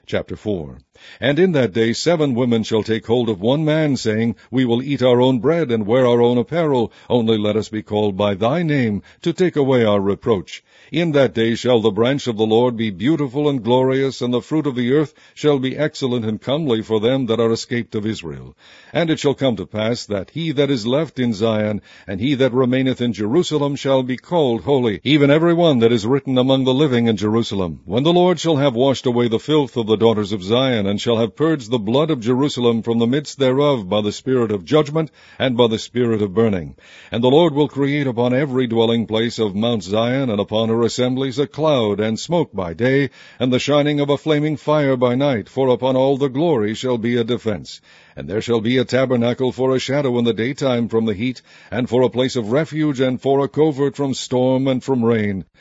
Chapter 4. And in that day 7 women shall take hold of one man, saying, We will eat our own bread, and wear our own apparel, only let us be called by thy name, to take away our reproach. In that day shall the branch of the Lord be beautiful and glorious, and the fruit of the earth shall be excellent and comely for them that are escaped of Israel. And it shall come to pass, that he that is left in Zion, and he that remaineth in Jerusalem, shall be called holy, even every one that is written among the living in Jerusalem. When the Lord shall have washed away the filth of the daughters of Zion, and shall have purged the blood of Jerusalem from the midst thereof by the spirit of judgment, and by the spirit of burning. And the Lord will create upon every dwelling place of Mount Zion, and upon her assemblies, a cloud and smoke by day, and the shining of a flaming fire by night, for upon all the glory shall be a defense. And there shall be a tabernacle for a shadow in the daytime from the heat, and for a place of refuge, and for a covert from storm and from rain.